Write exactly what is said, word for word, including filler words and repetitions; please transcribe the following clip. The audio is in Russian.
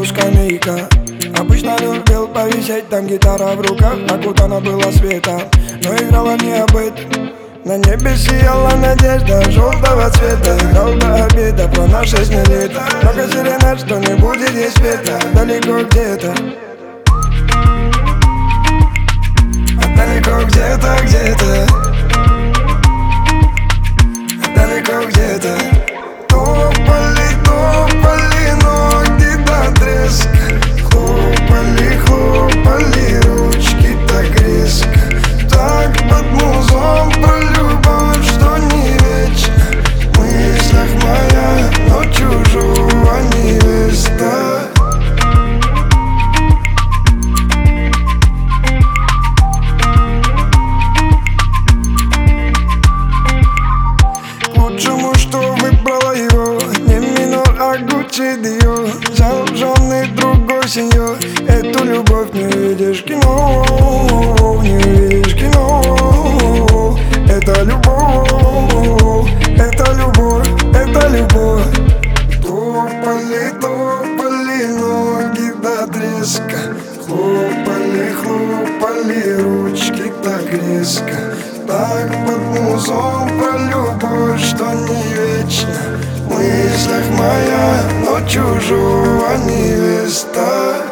углу скамейка. Обычно любил повисеть, там гитара в руках, окутана была светом, но играла не об этом. На небе сияла надежда желтого цвета. Играл до обеда про наши сны лета. Много сиренад, что не будет здесь света. Далеко где-то, а далеко где-то, где-то, а далеко где-то. Топали, топали ноги до треска. Хлопали, хлопали ручки так резко. Так под музон про любовь, что не вечно. В мыслях моя, но чужого невеста. К лучшему, что выбрала его, не минор, а Гуччи Диор. Взял в жены другой сеньор. Эту любовь не видишь в кино, не видишь в кино. Это любовь, это любовь, это любовь. Топали, топали ноги до треска. Хлопали, хлопали ручки так резко. Так под музон про любовь, что не вечно. В мыслях моя, но чужого невеста.